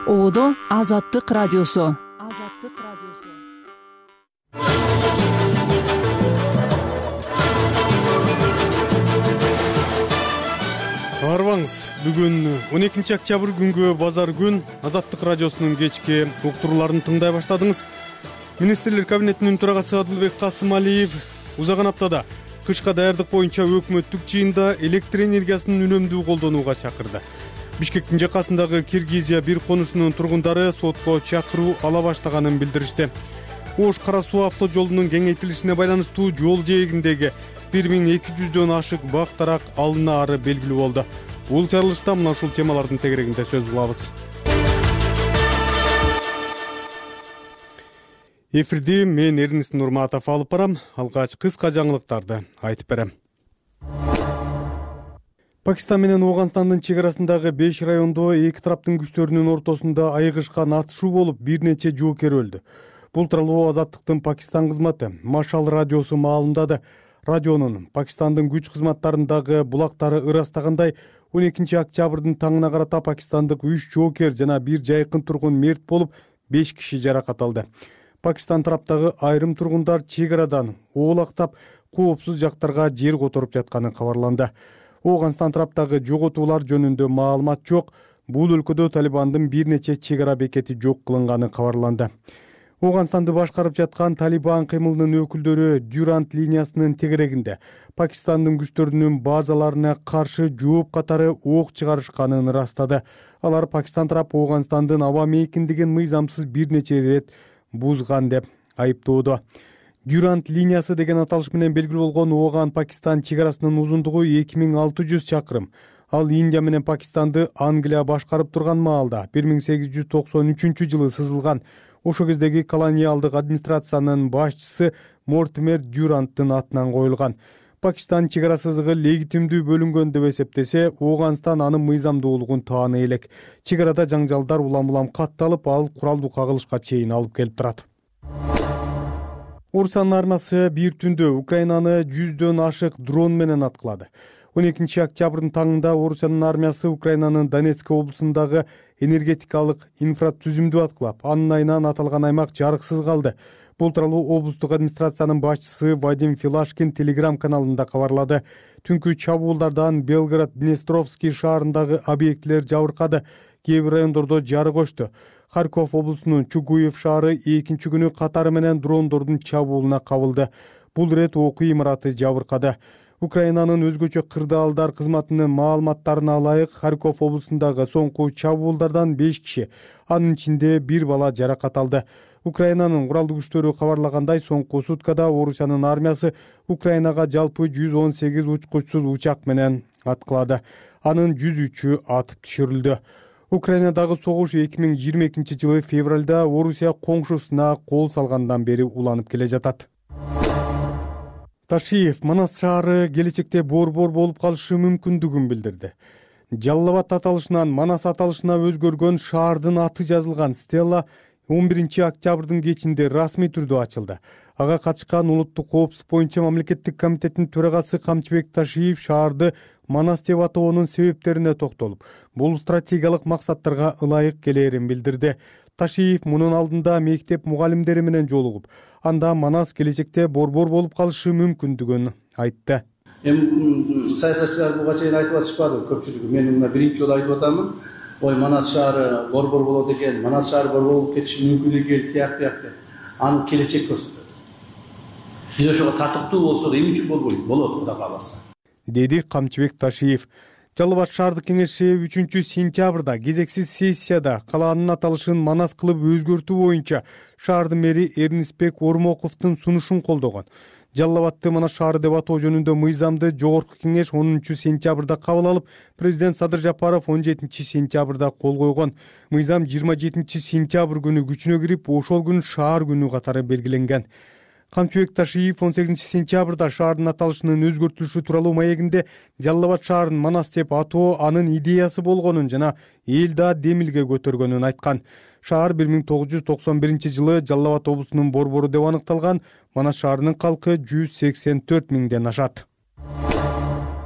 Оодо Азаттык радиосу. Арбаңыз, бүгүн 12 октябрь күнгө базар күн Азаттык радиосунун кечки уктурууларын тыңдай баштадыңыз. Министрлер кабинетинин төрагасы Адылбек Касымалиев узаган аптада кышка даярдык боюнча өкмөттүк жыйында электр энергиясын үнөмдүү колдонууга чакырды. Бишкектин жакасындагы Киргизия бир конушунун тургундары сотко чакыруу ала баштаганын билдиришти. Ош Кара суу автожолунун кеңейтилишине байланыштуу жол жээгиндеги 1200дөн ашык бак тарак алынаары белгилүү болду. Бул чарылышта мына ушул темалардын тегерегинде сөз кылабыз. Эфирди мен Эрнис Нурматов алып барам. Алгач кыска жаңылыктарды айтып берем. Пакистан менен Ооганстандын чек арасындагы 5 райондо эки тараптын күчтөрүнүн ортосунда айыгышкан атышуу болуп, бир нече жоокер өлдү. Бул тууралуу Азаттыктын Пакистан кызматы Машал радиосу маалымдады. Радионун Пакистандын күч кызматтарындагы булактары ырастагандай 12 октябрдын таңына карата пакистандык 3 жоокер жана бир жайкын тургун мерт болуп, 5 киши жаракат алды. Пакистан тараптагы айрым тургундар чек арадан оолактап, коопсуз жактарга жер которуп жатканы кабарланды. Ооганстан тараптагы жоготуулар жөнүндө маалымат жок. Бул өлкөдө Талибандын бир нече чек ара бекети жок кылынганы кабарланды. Ооганстанды башкарып жаткан Талибан кыймылынын өкүлдөрү Дюрант линиясынын тегерегинде Пакистандын күчтөрүнүн базаларына каршы жооп катары ок чыгарышканын ырастады. Алар Пакистан тарапы Ооганстандын аба мейкиндигин мыйзамсыз бир нече ирет бузган деп айыптоодо. Дюрант линиясы деген аталыш менен белгилүү болгон Ооган-Пакистан чек арасынын узундугу 2600 чакырым. Ал Индия менен Пакистанды Англия башкарып турган маалда 1893-жылы сызылган. Ошо кездеги колониалдык администрациянын башчысы Мортимер Дюранттын атынан коюлган. Пакистан чек ара сызыгы легитимдүү бөлүнгөн деп эсептесе, Ооганстан анын мыйзамдуулугун тааны элек. Чек арада жаңжалдар улам-улам катталып, ал куралдуу кагылышка чейин алып келип турат. Орусиянын армиясы бир түндө Украинаны 100дөн ашык дрон менен аткылады. 12 октябрдын таңында Орусиянын армиясы Украинанын Донецк облусундагы энергетикалык инфратүзүмдү аткылап, анын айынан аталган аймак жарыксыз калды. Бул тууралуу облустук администрациянын башчысы Вадим Филашкин Телеграм каналында кабарлады. Түнкү чабуулдардан Белгород-Днестровский шаарындагы объектилер жабыркады. Кээ бир райондордо жарык өчтү. Харьков облусунун Чугуев шаары экинчи күнү катары менен дрондордун чабуулуна кабылды. Бул ирет окуу имараты жабыркады. Украинанын өзгөчө кырдаалдар кызматынын маалыматтарына ылайык, Харьков облусундагы соңку чабуулдардан 5 киши, анын ичинде бир бала жаракат алды. Украинанын куралдуу күчтөрү кабарлагандай, соңку суткада Орусиянын армиясы Украинага жалпы 118 учкучсуз учак менен аткылады. Анын 103-ü атып түшүрүлдү. Украинадагы согуш 2022-жылы февралда Орусия коңшусуна кол салгандан бери уланып келе жатат. Ташиев Манас шаары келечекте борбор болуп калышы мүмкүндүгүн билдирди. Жалал Абад аталышынан Манас аталышына өзгөргөн шаардын аты жазылган стела 11 октябрдын кечинде расмий түрдө ачылды. Ага катышкан улуттук коопсуздук боюнча мамлекеттик комитеттин төрагасы Камчыбек Ташиев шаарды Манас деп атоонун себептерине токтолуп, бул стратегиялык максаттарга ылайык келээрин билдирди. Ташиев мунун алдында мектеп мугалимдери менен жолугуп, анда Манас келечекте борбор болуп калышы мүмкүндүгүн айтты. Саясатчылар буга чейин айтып атышпады көпчүлүгү. Мен мына биринчи жолу айтып атамын. Ой, Манас шаары борбор болот экен, Манас шаары борбор болуп кетиши мүмкүн экен, тияк деп. Аны келечек көрсөтөт. Биз ошого татыктуу болсок, эмне үчүн болбойт? Болот, Кудай кааласа. Деди Камчыбек Ташиев. Жалал Абад шаардык кеңеши 3-сентябрда кезексиз сессияда калаанын аталышын Манас кылып өзгөртүү боюнча шаардын мэри Эрнисбек Ормоковдун сунушун колдогон. Жалал Абадты Манас шаары деп атоо жөнүндө мыйзамды жогорку кеңеш 10-сентябрда кабыл алып, президент Садыр Жапаров 17-сентябрда кол койгон. Мыйзам 27-сентябрь күнү күчүнө кирип, ошол күн шаар күнү катары белгиленген. Камчыбек Ташиев 18-сентябрда шаардын аталышынын өзгөртүлүшү тууралуу маегинде Жалал Абад шаарын Манас деп атоо анын идеясы болгонун жана элда демилге көтөргөнүн айткан. Шаар 1991-жылы Жалал Абад облусунун борбору деп аныкталган. Манас шаарынын калкы 184 миңден ашат.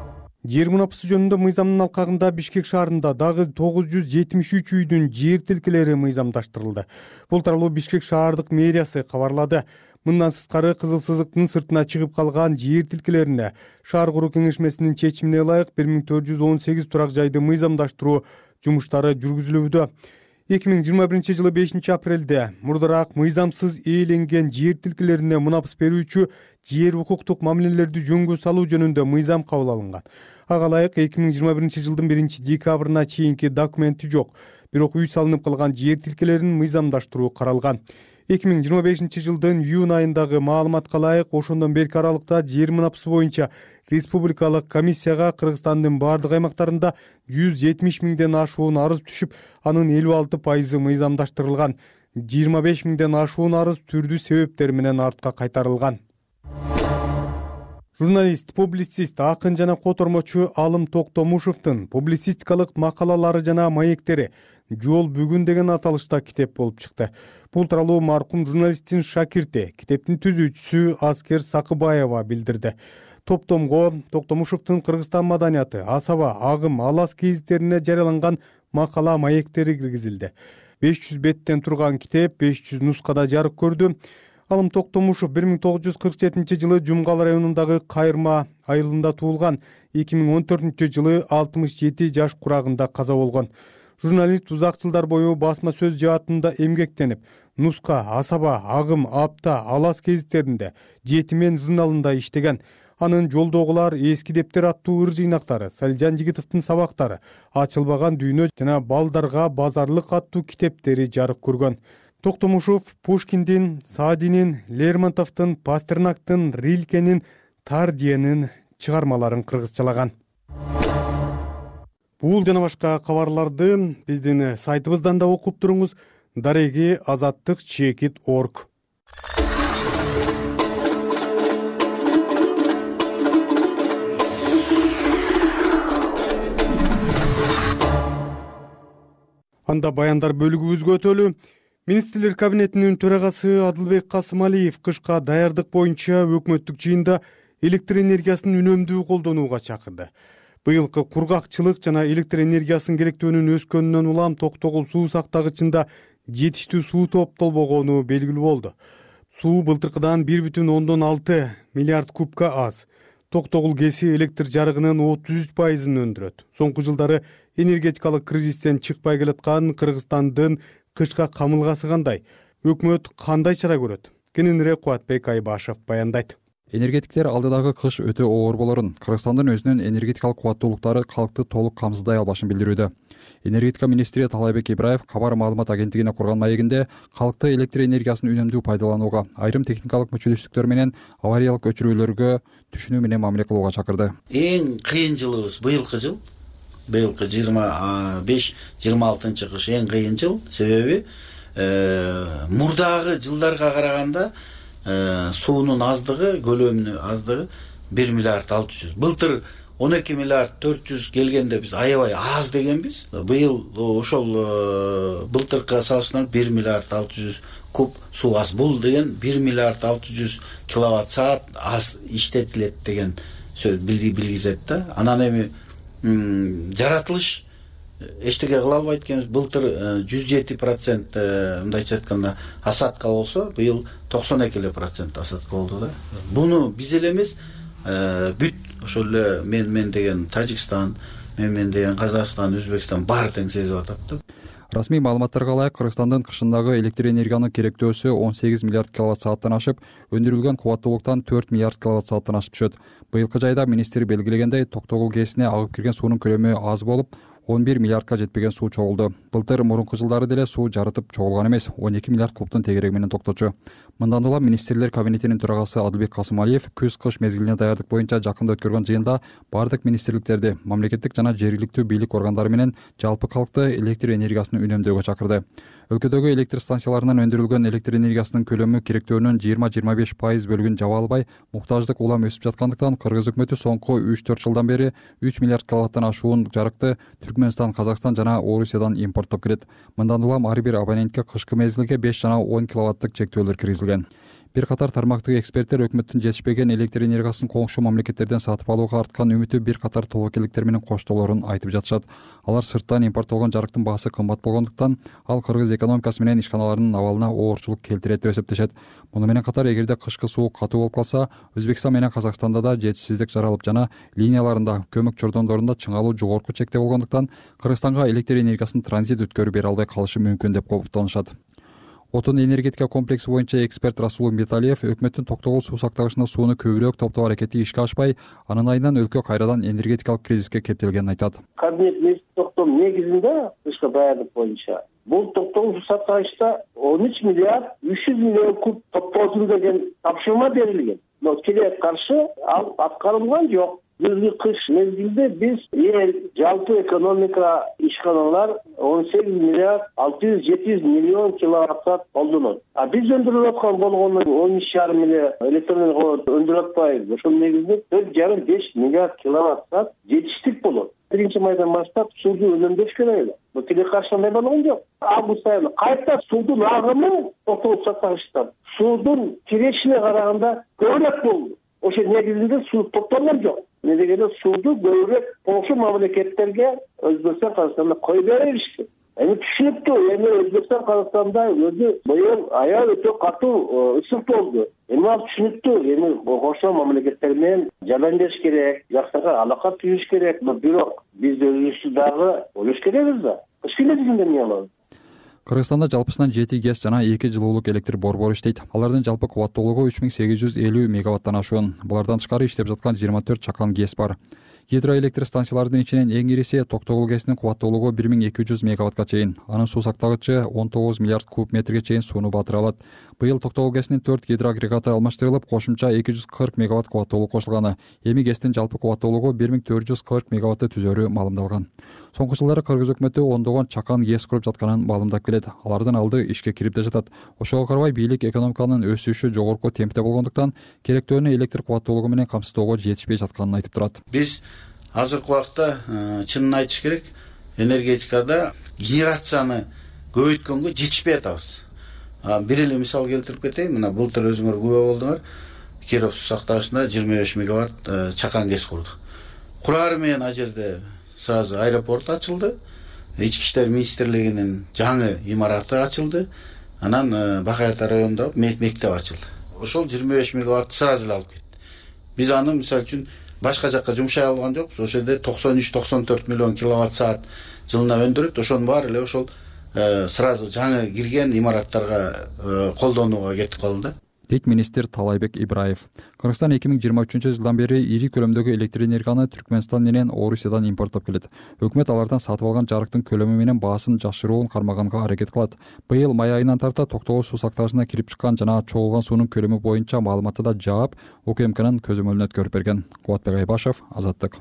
Жер мунапысы жөнүндө мыйзамдын алкагында Бишкек шаарында дагы 973 үйдүн жер тилкелери мыйзамдаштырылды. Бул тууралуу Бишкек шаардык мэриясы кабарлады. Мындан сырткары кызыл сызыктын сыртына чыгып калган жер тилкелерине шаар куруу кеңешмесинин чечимине ылайык 1418 турак жайды мыйзамдаштыруу жумуштары жүргүзүлүүдө. 2021 жылы 5 апрелде мурдараак мыйзамсыз ээленген жер тилкелерине мунапыс берүүчү жер укуктук мамилелерди жөнгө салуу жөнүндө мыйзам кабыл алынган. Ага ылайык 2021 жылдын 1 декабрына чейинки документи жок, бирок үй салынып калган жер тилкелерин мыйзамдаштыруу каралган. 2025 жылдын июнь айындагы маалыматка ылайык ошондон берки аралыкта жер мунапысы боюнча республикалык комиссияга Кыргызстандын бардык аймактарында 170 миңден ашуун арыз түшүп, анын 56% мыйзамдаштырылган. 25 миңден ашуун арыз түрдүү себептер менен артка кайтарылган. Журналист, публицист, акын жана котормочу Алым Токтомушевдин публицистикалык макалалары жана маектери «Жол бүгүн» деген аталышта китеп болуп чыкты. Бул тууралуу маркум журналисттин шакирти, китептин түзүүчүсү Аскер Сакыбаева билдирди. Топтомго Токтомушевдин Кыргызстан маданияты, асаба, агым, алас гезиттерине жарыяланган макала маектери киргизилди. 500 беттен турган китеп 500 нускада жарык көрдү. Алым Токтомушев 1947 жылы Жумгал районундагы Кайырма айылында туулган. 2014 жылы 67 жаш курагында каза болгон. Журналист узак жылдар бою басма сөз жаатында эмгектенип, Нуска, Асаба, Агым, Апта, Алас гезиттеринде, Жетимен журналында иштеген. Анын Жолдогулар, Эски дептер аттуу ыр жыйнактары, Салжан Жигитовдун сабактары, Ачылбаган дүйнө жана Балдарга базарлык аттуу китептери жарык көргөн. Токтомушев Пушкиндин, Саадинин, Лермонтовдун, Пастернактын, Рилкенин, Тардиенин чыгармаларын кыргызчалаган. Бул жана башка кабарларды биздин сайтыбыздан да окуп туруңуз. Дареги azattik.org. Анда баяндар бөлүгүбүзгө өтөлү. Министрлер кабинетинин төрагасы Адылбек Касымалиев кышка даярдык боюнча өкмөттүк жыйында электр энергиясын үнөмдүү колдонууга чакырды. Быйылкы кургакчылык жана электр энергиясын керектөөнүн өскөнүнөн улам Токтогул суу сактагычында жетиштүү суу топтолбогону белгилүү болду. Суу былтыркыдан 1,6 миллиард кубка аз. Токтогул КЭСи электр жарыгынын 33%-ын өндүрөт. Соңку жылдары энергетикалык кризистен чыкпай келаткан Кыргызстандын кышка камылгасы кандай? Өкмөт кандай чара көрөт? Кененирээк Кубатбек Айбашев баяндайт. Энергетиктер алдыдагы кыш өтө оор болорун, Кыргызстандын өзүнүн энергетикалык кубаттуулуктары калкты толук камсыздай албашын билдирүүдө. Энергетика министри Талайбек Ибраев кабар маалымат агенттигине курган маегинде калкты электр энергиясын үнөмдүү пайдаланууга, айрым техникалык мүчөлүштүктөр менен авариялык өчүрүүлөргө түшүнүү менен мамиле кылууга чакырды. Эң кыйын жылыбыз быйылкы жыл. Быйылкы 25-26 кыш эң кыйын жыл. Себеби мурдагы жылдарга караганда суунун аздыгы, көлөмүнүн аздыгы 1 миллиард 600. Былтыр 12 миллиард 400 келгенде биз аябай аз дегенбиз. Быйыл ошол былтыркыга салыштырганда 1 миллиард 600 куб суу аз. Бул деген 1 миллиард 600 киловатт саат аз иштетилет деген сөз билгизет да. Анан эми жаратылыш эчтеке кыла албайт экенбиз. Былтыр 107% мындайча айтканда асадка болсо, быйыл 92% асадка болду да. Буну биз эле эмес, бүт ошол эле мен деген Тажикстан, мен деген Казакстан, Өзбекстан баары тең сезип атат да. Расмий маалыматтарга ылайык Кыргызстандын кышындагы электр энергиянын керектөөсү 18 миллиард киловатт сааттан ашып, өндүрүлгөн кубаттуулуктан 4 миллиард киловатт сааттан ашып түшөт. Быйылкы жайда министр белгилегендей, Токтогул КЭСине агып кирген суунун көлөмү аз болуп, 11 миллиардка жетпеген суу чогулду. Былтыр мурунку жылдары деле суу жарытып чогулган эмес, 12 миллиард кубтун тегереги менен токточу. Мындан улам министрлер кабинетинин төрагасы Адылбек Касымалиев күз-кыш мезгилине даярдык боюнча жакында өткөргөн жыйында бардык министрликтерди, мамлекеттик жана жергиликтүү бийлик органдары менен жалпы калкты электр энергиясын үнөмдөөгө чакырды. Өлкөдөгү электр станцияларынан өндүрүлгөн электр энергиясынын көлөмү керектөөнүн 20-25% бөлүгүн жаба албай, муктаждык улам өсүп жаткандыктан Кыргыз өкмөтү соңку 3-4 жылдан бери 3 миллиард киловаттан ашуун жарыкты Түркмөнстан, Казакстан жана Орусиядан импорттоп келет. Мындан улам ар бир абонентке кышкы мезгилге 5 жана 10 киловаттык чектөөлөр киргизилген. Бир катар тармактык эксперттер өкмөттүн жетишпеген электр энергиясын коңшу мамлекеттерден сатып алууга арткан үмүтү бир катар тобокелдиктер менен коштоолорун айтып жатышат. Алар сырттан импорттолгон жарыктын баасы кымбат болгондуктан ал кыргыз экономикасы менен ишканаларынын абалына оорчулук келтирет деп эсептешет. Муну менен катар эгерде кышкы суук катуу болуп калса, Өзбекстан менен Казакстанда да жетишсиздик жаралып жана линияларында, көмөк чордондорунда чыңалуу жогорку чекте болгондуктан Кыргызстанга электр энергиясын транзит өткөрүп бере албай калышы мүмкүн деп кооптонушат. Отун энергетика комплекси боюнча эксперт Расул Металиев өкмөттүн Токтогул суу сактагычына сууну көбүрөөк топтоо аракети ишке ашпай, анын айынан өлкө кайрадан энергетикалык кризиске кептелгенин айтат. Кабинет министр токтом негизинде тышкы баяндык боюнча бул Токтогул суу сактагычта 13 миллиард 300 миллион куб топтоосун деген тапшырма берилген. Но келе каршы ал аткарылган жок. Күзгү кыш мезгилде биз жалпы экономика ишканалар 18 миллиард 600-700 миллион киловатт колдонот. Биз өндүрүп аткан болгону 13,5 миллиард электроэнергия өндүрүп атпайбыз. Ошол негизде 4,5 миллиард киловатт жетиштик болот. 1-майдан баштап сууду үнөмдөш керек эле. Бул тилекке каршы андай болгон жок. Август айында кайта суудун агымы Токтогул сактагычтан суудун кирешине караганда көбүрөөк болду. Ошол негизинде суу токтолгон жок. Не дегенде сууду көбүрөөк коңшу мамлекеттерге Өзбекстан, Казакстанда коюп беришти. Эми түшүнүктүү, эми Өзбекстан, Казакстанда өзү быйыл аял өтө катуу ысык болду. Эми ал түшүнүктүү, эми коңшу мамлекеттер менен жардамдеш керек, жакшыраак алака түзүш керек. Бирок биз өзүбүздү дагы ойлош керекпиз да. Кыш келесинде эмне кылабыз? Кыргызстанда жалпысынан 7 ГЭС жана 2 жылуулук электр борбору иштейт. Алардын жалпы кубаттуулугу 3850 мегаваттан ашуун. Булардан тышкары иштеп жаткан 24 чакан ГЭС бар. Гидроэлектр станциялардын ичинен эң ириси Токтогул ГЭСинин кубаттуулугу 1200 мегаваттка чейин. Анын суу сактагычы 19 миллиард куб метрге чейин сууну батыра алат. Быйыл Токтогул ГЭСинин 4 гидроагрегаты алмаштырылып, кошумча 240 мегаватт кубаттуулук кошулганы. Эми ГЭСтин жалпы кубаттуулугу 1440 мегаватты түзөрү маалымдалган. Соңку жылдары Кыргыз өкмөтү ондогон чакан ГЭС куруп жатканын маалымдап келет. Алардын алды ишке кирип да жатат. Ошого карабай бийлик экономиканын өсүшү жогорку темпте болгондуктан керектөөнү электр кубаттуулугу менен камсыздоого жетишпей жатканын айтып турат. Биз азыркы убакта чынын айтыш керек, энергетикада генерацияны көбөйткөнгө жетишпей атабыз. Бир эле мисал келтирип кетейин. Мына былтыр өзүңөр күбө болдуңар. Киров суу сактагычында 25 мегаватт чакан ГЭС курдук. Курары менен ал жерде сразу аэропорт ачылды. Ички иштер министрлигинин жаңы имараты ачылды. Анан Бакай Ата районунда мектеп ачылды. Ошол 25 мегаватт сразу эле алып кетти. Биз аны мисалы үчүн башка жакка жумшай алган жокпуз. Ошол жерде 93-94 миллион киловатт саат жылына өндүрөт. Ошонун баары эле ошол сразу жаңы кирген имараттарга колдонууга кетип калды. Дейт министр Талайбек Ибраев. Кыргызстан 2023 жылдан бери ири көлөмдөгү электр энергияны Түркмөнстан менен Орусиядан импорттоп келет. Өкмөт алардан сатып алган жарыктын көлөмү менен баасын жашыруун кармаганга аракет кылат. Быйыл май айынан тарта Токтогул суу сактагычына кирип чыккан жана чогулган суунун көлөмү боюнча маалыматты да жаап, УКМКнын көзөмөлүнө өткөрүп берген. Кубатбек Айбашев, Азаттык.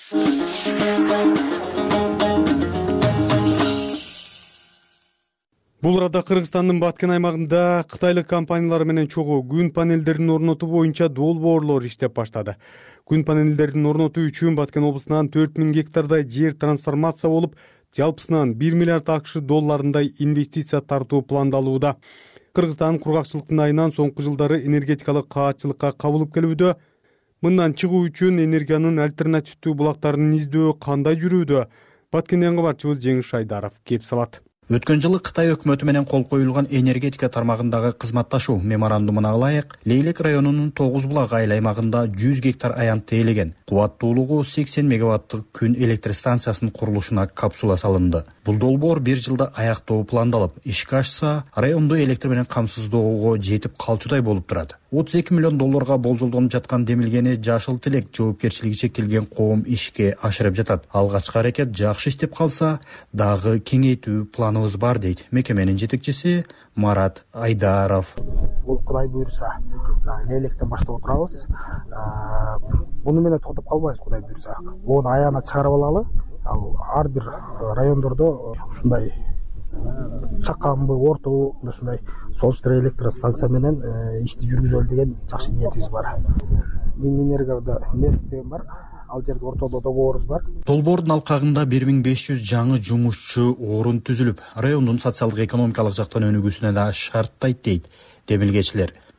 Бул арада Кыргызстандын баткен аймагында кытайлык компаниялар менен чогуу күн панелдерин орнотуу боюнча долбоорлор иштеп баштады. Күн панелдерин орнотуу үчүн Баткен облусунан 4000 гектардай жер трансформация болуп, жалпысынан 1 миллиард АКШ долларындай инвестиция тартуу пландалууда. Кыргызстан кургакчылыктын айынан соңку жылдары энергетикалык каатчылыкка кабылып келүүдө. Мындан чыгуу үчүн энергиянын альтернативдүү булактарын издөө кандай жүрүүдө? Баткенден кабарчыбыз Жеңиш Шайдаров кеп салат. Өткөн жылы Кытай өкмөтү менен кол коюлган энергетика тармагындагы кызматташуу меморандумуна ылайык Лейлек районунун 9 булак айыл аймагында 100 гектар аянт тейлеген. Кубаттуулугу 80 мегаваттык күн электр станциясынын курулушуна капсула салынды. Бул долбоор 1 жылда аяктоо пландалып, ишке ашса, районду электр менен камсыздоого жетип калчудай болуп турат. 32 миллион долларга болжолдонуп жаткан демилгени Жашыл Тилек жоопкерчилиги чектелген коом ишке ашырып жатат. Алгачкы аракет жакшы иштеп калса, дагы кеңейтүү планыбыз бар дейт мекеменин жетекчиси Марат Айдаров. Бул Кудай буйрса, Лейлектен баштап отурабыз. Буну менен токтоп калбайбыз, Кудай буйрса. Буну аяна чыгарып алалы. Ал ар бир райондордо ушундай чаканбы, орту, ушундай солштрой электр станция менен ишти жүргүзөлү деген жакшы ниетибиз бар. Минэнергияда Нест деген бар. Ал жерде ортодо договорубуз бар. Долбоордун алкагында 1500 жаңы жумушчу орун түзүлүп, райондун социалдык экономикалык жактан өнүгүүсүнө да шарттайт дейт демилгечилер.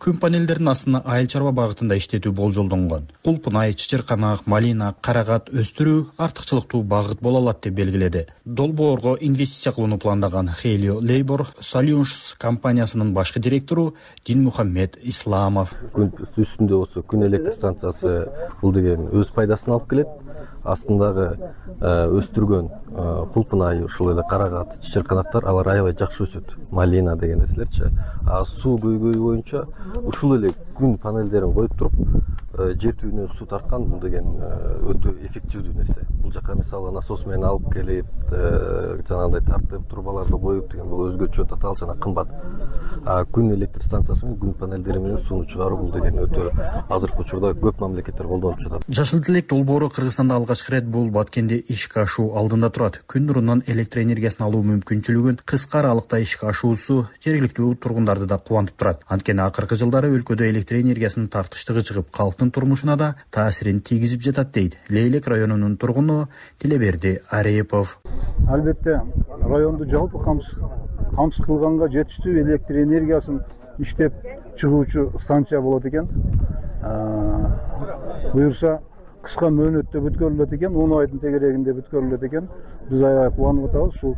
күн панелдерин астына айыл чарба багытында иштетүү болжолдонгон. Кулпунай, чычырканак, малина, карагат өстүрүү артыкчылыктуу багыт боло алат деп белгиледи. Долбоорго инвестиция кылууну пландаган Helio Labor Solutions компаниясынын башкы директору Динмухаммед Исламов. Күн үстүндө болсо күн электр станциясы бул деген өз пайдасын алып келет. Астындагы өстүргөн кулпунай, ушул эле карагат, чычырканактар алар аябай жакшы өсөт. Малина деген нерселерчи. Суу көйгөйү боюнча ушул эле күн панелдерин коюп туруп, жер түбүнөн суу тарткан бул деген өтө эффективдүү нерсе. Бул жака мисалы насос менен алып келип, жанагындай тартып, трубаларды коюп деген бул өзгөчө татаал жана кымбат. Күн электр станциясы менен күн панелдери менен сууну чыгаруу бул деген өтө азыркы учурда көп мамлекеттер колдонуп жатат. Жашыл телек долбоору Кыргызстанда алгачкы ирет бул Баткенде ишке ашуу алдында турат. Күн нурунан электр энергиясын алуу мүмкүнчүлүгүн кыска аралыкта ишке ашуусу жергиликтүү тургундарды да кубантып турат. Анткени акыркы жылдары өлкөдө электр энергиясынын тартыштыгы чыгып, калктын турмушуна да таасирин тийгизип жатат дейт Лейлек районунун тургуну Тилеберди Арепов. Албетте районду жалпы камсыз кылганга жетиштүү электр энергиясын иштеп чыгуучу станция болот экен. Буюрса кыска мөөнөттө бүткөрүлөт экен, 10 айдын тегерегинде бүткөрүлөт экен. Биз аябай кубанып атабыз. Ушул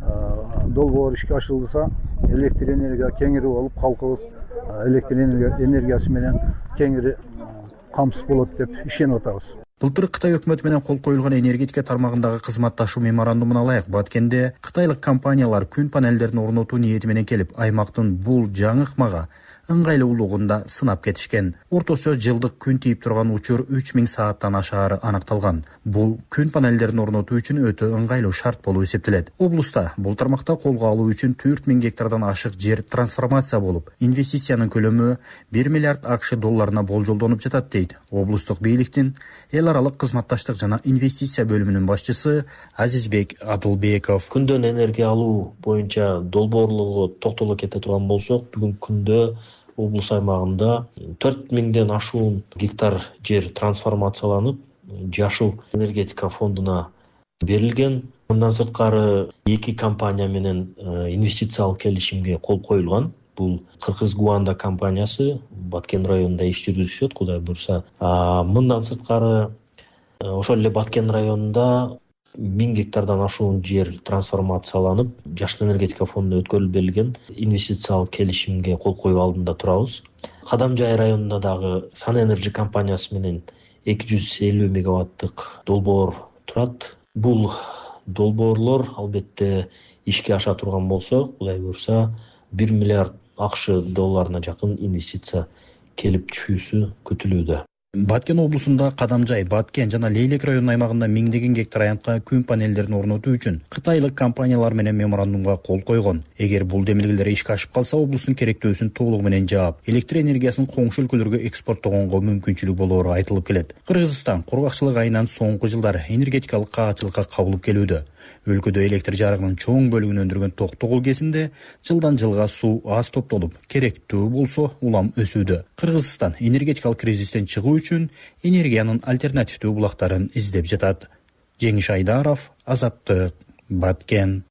долбоор ишке ашырылса, электр энергия кеңири болуп, калкыбыз электр энергиясы менен кеңири камсыз болот деп ишенип атабыз. Былтыр Кытай өкмөтү менен кол коюлган энергетика тармагындагы кызматташуу меморандумуна ылайык Баткенде кытайлык компаниялар күн панелдерин орнотуу ниети менен келип, аймактын бул жаңы ыкмага ыңгайлуулугунда сынап кетишкен. Орточо жылдык күн тийип турган учур 3000 сааттан ашаары аныкталган. Бул күн панелдерин орнотуу үчүн өтө ыңгайлуу шарт болуп эсептелет. Облуста бул тармакта колго алуу үчүн 4000 гектардан ашык жер трансформация болуп, инвестициянын көлөмү 1 миллиард АКШ долларына болжолдонуп жатат дейт облустук бийликтин эл аралык кызматташтык жана инвестиция бөлүмүнүн башчысы Азизбек Адылбеков. Күндөн энергия алуу боюнча долбоорлорго токтоло кете турган болсок, бүгүнкү күндө облус аймагында 4000ден ашуун гектар жер трансформацияланып, жашыл энергетика фондуна берилген. Мындан сырткары 2 компания менен инвестициялык келишимге кол коюлган. Бул Кыргыз Гуанда компаниясы Баткен районунда иш жүргүзүшөт, Кудай буйрса. Мындан сырткары ошол эле Баткен районунда 1000 гектардан ашуун жер трансформацияланып, жашыл энергетика фондуна өткөрүлүп берилген инвестициялык келишимге кол коюу алдында турабыз. Кадамжай районунда дагы Сан Энерджи компаниясы менен 250 мегаваттык долбоор турат. Бул долбоорлор албетте ишке аша турган болсо, Кудай буйрса, 1 миллиард АКШ долларына жакын инвестиция келип түшүүсү күтүлүүдө. Баткен облусунда Кадамжай, Баткен жана Лейлек районунун аймагында миңдеген гектар аянтка күн панелдерин орнотуу үчүн кытайлык компаниялар менен меморандумга кол койгон. Эгер бул демилгелер ишке ашып калса, облустун керектөөсүн толугу менен жаап, электр энергиясын коңшу өлкөлөргө экспорттогонго мүмкүнчүлүк болоору айтылып келет. Кыргызстан кургакчылык айынан соңку жылдары энергетикалык каачылыкка кабылып келүүдө. Өлкөдө электр жарыгынын чоң бөлүгүн өндүргөн Токтогул кезинде жылдан жылга суу аз топтолуп, керектүү болсо улам өсүүдө. Кыргызстан энергетикалык кризистен чыгуу үчүн энергиянын альтернативдүү булактарын издеп жатат. Жеңиш Айдаров, Азаттык, Баткен.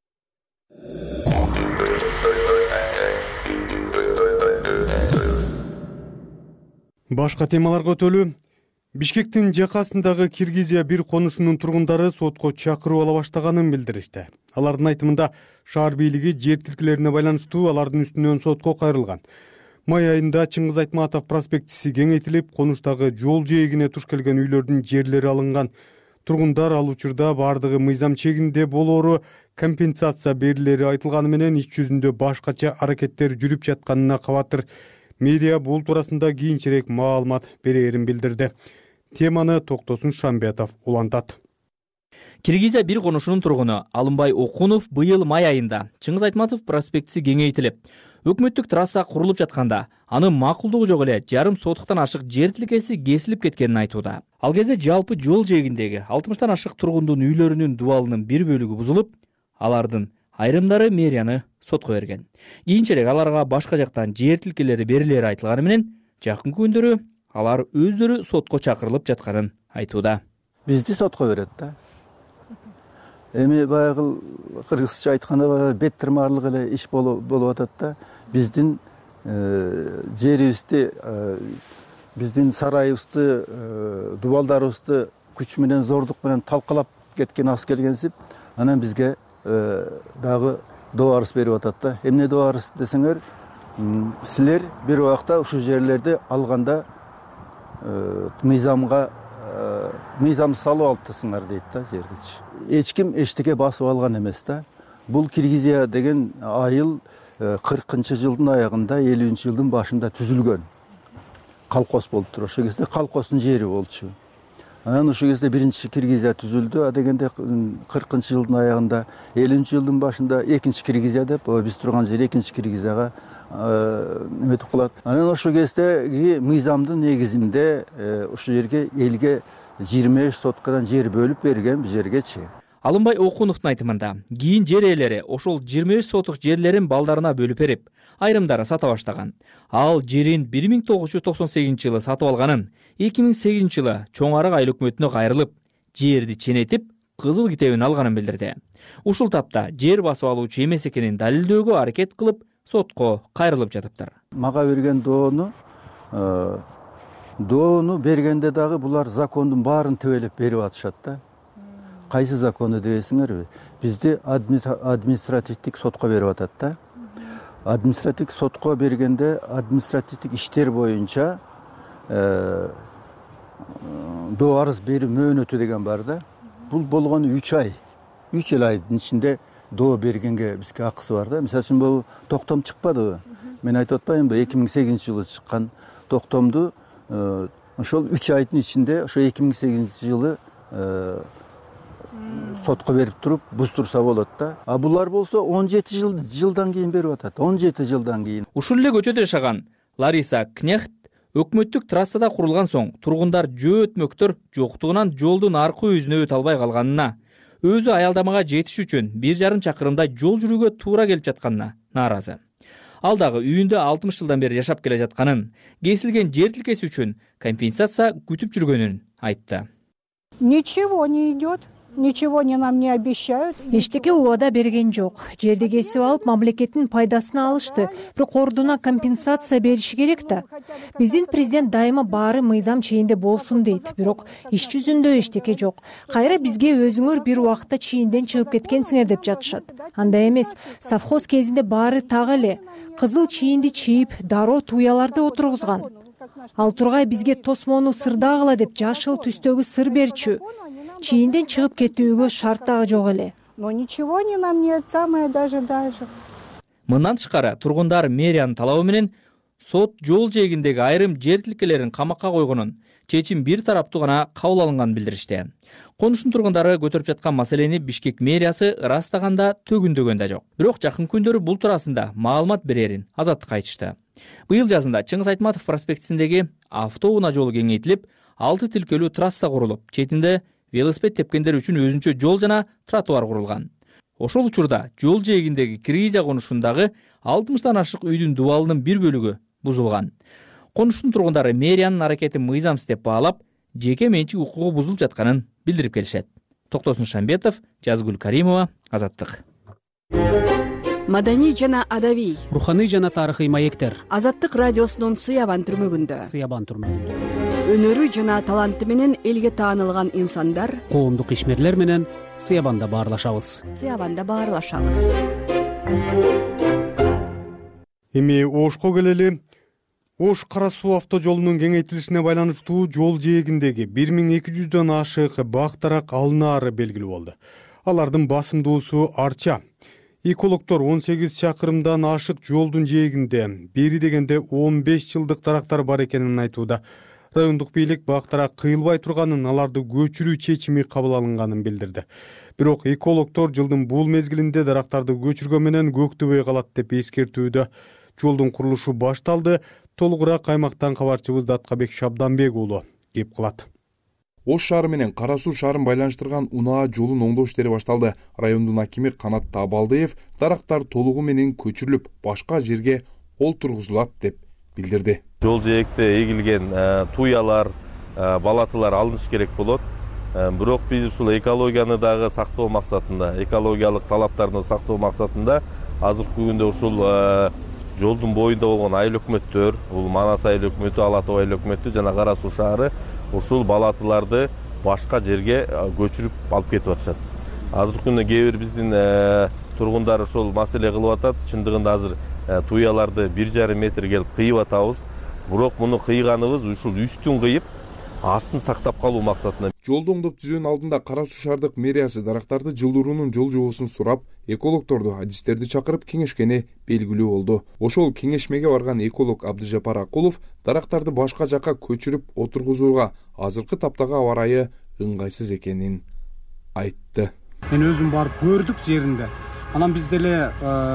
Башка темаларга өтөлү. Бишкектин жакасындагы Киргизия бир конушунун тургундары сотко чакыруу ала баштаганын билдиришти. Алардын айтымында шаар бийлиги жер тилкелерине байланыштуу алардын үстүнөн сотко кайрылган. Май айында Чыңгыз Айтматов проспектиси кеңейтилип, конуштагы жол жээгине туш келген үйлөрдүн жерлери алынган. Тургундар ал учурда бардыгы мыйзам чегинде болоору компенсация берилери айтылганы менен иш жүзүндө башкача аракеттер жүрүп жатканына кабатыр. Медиа бул туурасында кийинчерээк маалымат берерин билдирди. Теманы Токтосун Шамбетов улантат. Киргизия бир конушунун тургуну Алымбай Окунов быйыл май айында Чыңгыз Айтматов проспектиси кеңейтилип, өкмөттүк трасса курулуп жатканда анын макулдугу жок эле жарым сотуктан ашык жер тилкеси кесилип кеткенин айтууда. Ал кезде жалпы жол жээгиндеги 60тан ашык тургундун үйлөрүнүн дубалынын бир бөлүгү бузулуп, алардын айрымдары мэрияны сотко берген. Кийинчерээк аларга башка жактан жер тилкелери берилери айтылганы менен жакынкы күндөрү алар өздөрү сотко чакырылып жатканын айтууда. Бизди сотко берет да. Эми баягы кыргызча айтканда беттирмарлык эле иш болуп атат да. Биздин жерибизди, биздин сарайыбызды, дубалдарыбызды күч менен, зордук менен талкалап кеткен аскергенсип, анан бизге дагы доо арыз берип атат да. Эмне доо арыз десеңер, силер бир убакта ушул жерлерди алганда мыйзам салып алыптырсыңар дейт да, жердичи. Эч ким эчтеке басып алган эмес да. Бул Киргизия деген айыл 40-жылдын аягында, 50-жылдын башында түзүлгөн. Колхоз болуптур. Ошол кезде колхоздун жери болчу. Анан ошол кезде биринчи Киргизия түзүлдү, а дегенде 40-жылдын аягында, 50-жылдын башында экинчи Киргизия деп, биз турган жер экинчи Киргизияга эметип калат. Анан ошол кездеги мыйзамдын негизинде ошол жерге элге 25 соткадан жер бөлүп берген, бул жергечи. Алымбай Окуновдун айтымында, кийин жер ээлери ошол 25 сотук жерлерин балдарына бөлүп берип, айрымдары сата баштаган. Ал жерин 1998-жылы сатып алганын, 2008-жылы чоң арык айыл өкмөтүнө кайрылып, жерди ченетип, кызыл китебин алганын билдирди. Ушул тапта жер басып алуучу эмес экенин далилдөөгө аракет кылып, сотко кайрылып жатыптыр. Мага берген доону бергенде дагы булар закондун баарын тебелеп берип атышат да. Кайсы закону дебесиңерби? Бизди административдик сотко берип атат да. Административдик сотко бергенде административдик иштер боюнча доо арыз берүү мөөнөтү деген бар да. Бул болгону 3 ай. 3 айдын ичинде доо бергенге бизге акысы бар да. Мисалы үчүн бул токтом чыкпадыбы? Мен айтып атпаймынбы, 2008-жылы чыккан токтомду ошол 3 айдын ичинде, ошо 2008-жылы сотко берип туруп буздурса болот да. А булар болсо 17 жылдан кийин берип атат. 17 жылдан кийин. Ушул эле көчөдө жашаган Лариса Кнехт өкмөттүк трассада курулган соң тургундар жөө өтмөктөр жоктугунан жолдун аркы өзүнө өтө албай калганына, өзү аялдамага жетиш үчүн 1,5 чакырымдай жол жүрүүгө туура келип жатканына нааразы. Ал дагы үйүндө 60 жылдан бери жашап келе жатканын, кесилген жер тилкеси үчүн компенсация күтүп жүргөнүн айтты. Ничего не идет. Ничего нам не обещают. Эчтеке убада берген жок. Жерди кесип алып, мамлекеттин пайдасына алышты. Бирок ордуна компенсация бериши керек да. Биздин президент дайыма баары мыйзам чейинде болсун дейт. Бирок иш жүзүндө эчтеке жок. Кайра бизге өзүңөр бир убакта чийинден чыгып кеткенсиңер деп жатышат. Андай эмес, совхоз кезинде баары так эле. Кызыл чийинди чийип, дароо туяларды отургузган. Ал тургай бизге тосмону сырдагыла деп жашыл түстөгү сыр берчү. Чийинден чыгып кетүүгө шарт дагы жок эле. Но ничего не нам нет, самое даже. Мындан тышкары тургундар мэриянын талабы менен сот жол жээгиндеги айрым жер тилкелерин камакка койгонун, чечим бир тараптуу гана кабыл алынганын билдиришти. Конуштун тургундары көтөрүп жаткан маселени Бишкек мэриясы ырастаганда төгүндөгөн да жок. Бирок жакын күндөрү бул туурасында маалымат берерин Азаттыкка айтышты. Быйыл жазында Чыңгыз Айтматов проспектисиндеги автоунаа жолу кеңейтилип, 6 тилкелүү трасса курулуп, четинде велосипед тепкендер үчүн өзүнчө жол жана тротуар курулган. Ошол учурда жол жээгиндеги Киргизия конушундагы 60тан ашык үйдүн дубалынын бир бөлүгү бузулган. Конуштун тургундары мэриянын аракетин мыйзамсыз деп баалап, жеке менчик укугу бузулуп жатканын билдирип келишет. Токтосун Шамбетов, Жазгүл Каримова, Азаттык. Маданий жана адабий, руханий жана тарыхый маектер. Азаттык радиосунун Сыябан түрмөгүндө. Өнөрү жана таланты менен элге таанылган инсандар, коомдук ишмерлер менен Сыябанда баарлашабыз. Эми Ошко келели. Ош Кара суу автожолунун кеңейтилишине байланыштуу жол жээгиндеги 1200дөн ашык бактарак алынаары белгилүү болду. Алардын басымдуусу арча. Экологдор 18 чакырымдан ашык жолдун жээгинде бери дегенде 15 жылдык дарактар бар экенин айтууда. Райондук бийлик бактарак кыйылбай турганын, аларды көчүрүү чечими кабыл алынганын билдирди. Бирок экологдор жылдын бул мезгилинде дарактарды көчүргөн менен көктөбөй калат деп эскертүүдө. Жолдун курулушу башталды. Толугураак аймактан кабарчыбыз Даткабек Шабданбек уулу кеп кылат. Ош шаары менен Кара суу шаарын байланыштырган унаа жолун оңдоо иштери башталды. Райондун акими Канат Табалдыев дарактар толугу менен көчүрүлүп, башка жерге олтургузулат деп билдирди. Жол жээкте эгилген туялар, балатылар алыныш керек болот. Бирок биз ушул экологияны дагы сактоо максатында, экологиялык талаптарды сактоо максатында азыркы күндө ушул жолдун боюнда болгон айыл өкмөттөр, бул Манас айыл өкмөтү, Ала тоо айыл өкмөтү жана Кара Суу шаары ушул балатыларды башка жерге көчүрүп алып кетип атышат. Азыркы күндө кээ бир биздин тургундар ошол маселе кылып атат. Чындыгында азыр туяларды 1,5 метр келип кыйып атабыз. Бирок муну кыйганыбыз ушул үстүн кыйып, астын сактап калуу максатында. Жолду оңдоп түзүүнүн алдында Кара Суу шаардык мэриясы дарактарды жылдыруунун жол жобосун сурап, экологдорду, адистерди чакырып кеңешкени белгилүү болду. Ошол кеңешмеге барган эколог Абдыжапар Акулов дарактарды башка жакка көчүрүп отургузууга азыркы таптагы аба ырайы ыңгайсыз экенин айтты. Мен өзүм барып көрдүк жеринде. Анан биз деле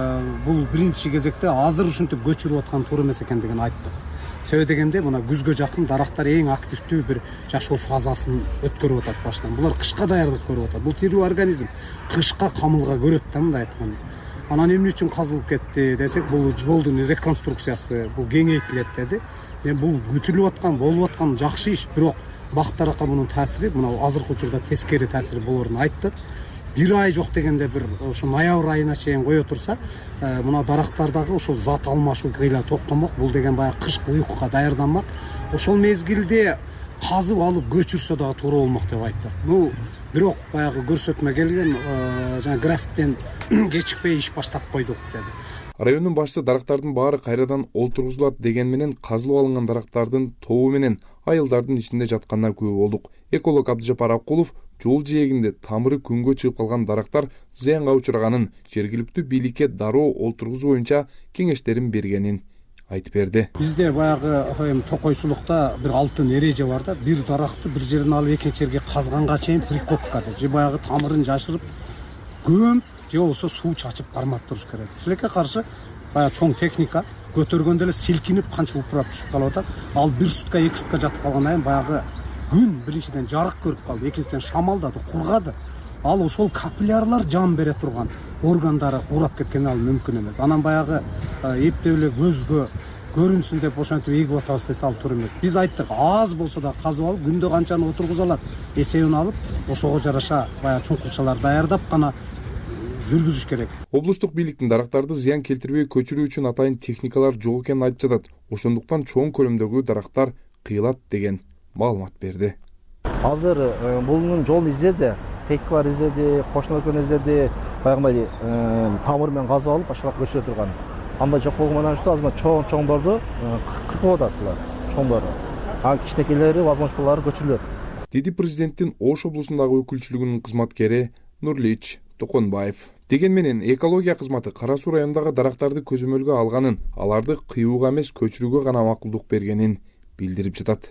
бул биринчи кезекте азыр ушинтип көчүрүп аткан туура эмес экендигин айттык. Себеби дегенде мына күзгө жакын дарактар эң активдүү бир жашоо фазасын өткөрүп атат баштан. Булар кышка даярдык көрүп атат. Бул тирүү организм кышка камылга көрөт да, мындай айтканда. Анан эмне үчүн казылып кетти десек, бул жолдун реконструкциясы, бул кеңейтилет деди. Мен бул күтүлүп аткан, болуп аткан жакшы иш, бирок бактаракка мунун таасири, мына азыркы учурда тескери таасири болоорун айттык. Бир ай жок дегенде бир ошо ноябрь айына чейин кое турса, мына дарактардагы ошол зат алмашуу кыйла токтомок. Бул деген баягы кышкы уйкуга даярданмак. Ошол мезгилде казып алып көчүрсө дагы туура болмок деп айтты. Бирок баягы көрсөтмө келген, жана графиктен кечикпей иш баштап койдук деди. Райондун башчысы дарактардын баары кайрадан олтургузулат деген менен казылып алынган дарактардын тобу менен айылдардын ичинде жатканына күбө болдук. Эколог Абдыжапар Акулов жол жээгинде тамыры күнгө чыгып калган дарактар зыянга учурганын, жергиликтүү бийликке дароо олтургузуу боюнча кеңештерин бергенин айтып берди. Бизде баягы токойчулукта бир алтын эреже бар да, бир даракты бир жерден алып экинчи жерге казганга чейин прикопка деп, же баягы тамырын жашырып көмүп, же болбосо суу чачып карматтырыш керек. Тилекке каршы баягы чоң техника көтөргөндө эле силкинип канча упурап түшүп калып атат. Ал 1 сутка 2 сутка жатып калгандан кийин баягы күн биринчиден жарык көрүп калды, экинчиден шамалдады, кургады. Ал ошол капиллярлар жан бере турган органдары курап кеткен ал мүмкүн эмес. Анан баягы эптеп эле көзгө көрүнсүн деп ошентип эгип атабыз десе ал туура эмес. Биз айттык, аз болсо да казып алып, күндө канчаны отургуза алат, эсебин алып, ошого жараша баягы чуңкурчалар даярдап гана жүргүзүш керек. Облустук бийликтин дарактарды зыян келтирбей көчүрүү үчүн атайын техникалар жок экенин айтып жатат. Ошондуктан чоң көлөмдөгү дарактар кыйылат деген маалымат берди. Азыр булунун жолун издеди, техникалар издеди, кошуна өлкөнү издеди, баягындай тамыр менен казып алып башка көчүрө турган. Андай жок болгондон азыр чоңдорду кыркып атат булар, чоңдору. А кичинекейлери возможностьлары көчүрүлөт. Деди президенттин Ош облусундагы өкүлчүлүгүнүн кызматкери Нурлич Токонбаев. Деген менен экология кызматы Кара Суу районундагы дарактарды көзөмөлгө алганын, аларды кыюуга эмес көчүрүүгө гана макулдук бергенин билдирип жатат.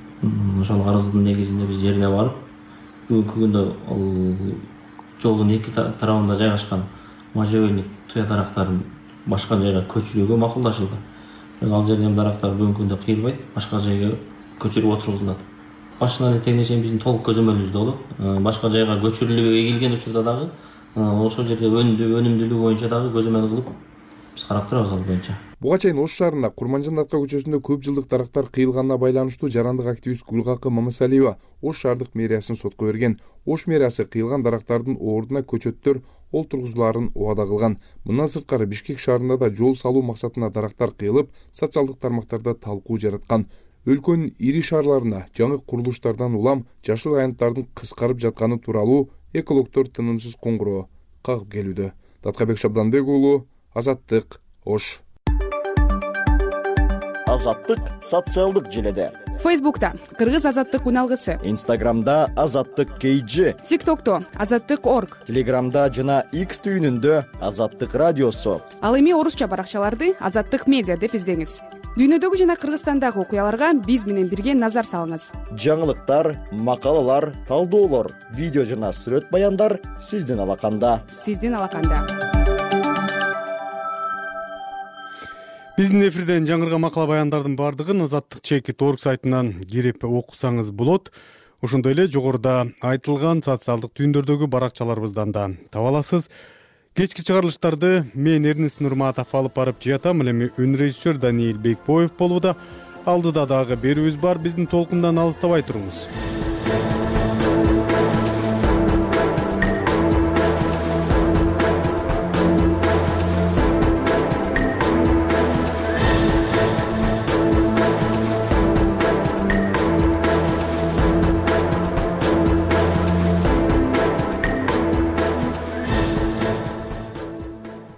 Ошол арыздын негизинде биз жерине барып, бүгүнкү күндө жолдун эки тарабында жайгашкан можжевельник туя дарактарын башка жайга көчүрүүгө макулдашылды. Ал жерден дарактар бүгүнкү күндө кыйылбайт, башка жайга көчүрүп отургузулат. Башынан эле тегине чейин биздин толук көзөмөлүбүздө болот. Башка жайга көчүрүлүп эгилген учурда дагы ошол жерде өнүмдүүлүгү боюнча дагы көзөмөл кылып биз карап турабыз ал боюнча. Буга чейин Ош шаарында Курманжан Датка көчөсүндө көп жылдык дарактар кыйылганына байланыштуу жарандык активист Гүлгакы Мамасалиева Ош шаардык мэриясын сотко берген. Ош мэриясы кыйылган дарактардын ордуна көчөттөр олтургузуларын убада кылган. Мындан сырткары Бишкек шаарында да жол салуу максатында дарактар кыйылып, социалдык тармактарда талкуу жараткан. Өлкөнүн ири шаарларында жаңы курулуштардан улам жашыл аянттардын кыскарып жатканы тууралуу экологдор тынымсыз коңгуроо кагып келүүдө. Таткабек Шабданбек уулу, Азаттык, Ош. Азаттык социалдык желеде. Фейсбукта Кыргыз азаттык уналгысы. Инстаграмда Азаттык KG. ТикТокто Азаттык.орг. Телеграмда жана X түйүнүндө Азаттык радиосу. Ал эми орусча баракчаларды Азаттык медиа деп издеңиз. Дүйнөдөгү жана Кыргызстандагы окуяларга биз менен бирге назар салыңыз. Жаңылыктар, макалалар, талдоолор, видео жана сүрөт баяндар сиздин алаканда. Биздин эфирден жаңырган макала баяндардын бардыгын Азаттык.org сайтынан кирип окусаңыз болот. Ошондой эле жогоруда айтылган социалдык түйүндөрдөгү баракчаларыбыздан да таба аласыз. Кечки чыгарылыштарды мен Эрнест Нурматов алып барып жатам. Эми үн режиссер Даниил Бекбоев болууда. Алдыда дагы берүүбүз бар. Биздин толкундан алыстабай туруңуз.